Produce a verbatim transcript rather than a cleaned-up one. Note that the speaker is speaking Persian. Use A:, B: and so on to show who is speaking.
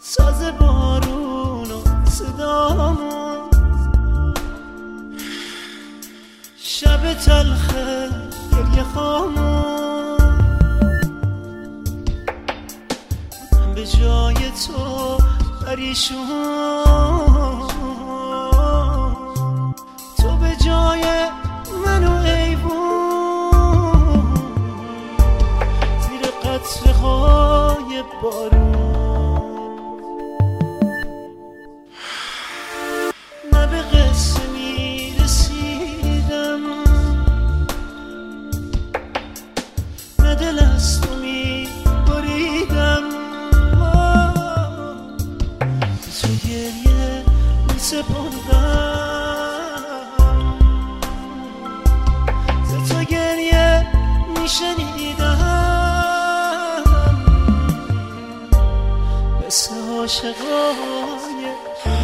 A: ساز بارون و صدامون، شب تلخه گریه خامون، من به جای تو پریشون، تو به جای منو ایوون، زیر قطره های بارون. نه به قصه می رسیدم، نه دل از تو می بریدم، به تو گریه می سپردم، ز تو گریه می شنیدم، مثل عاشقای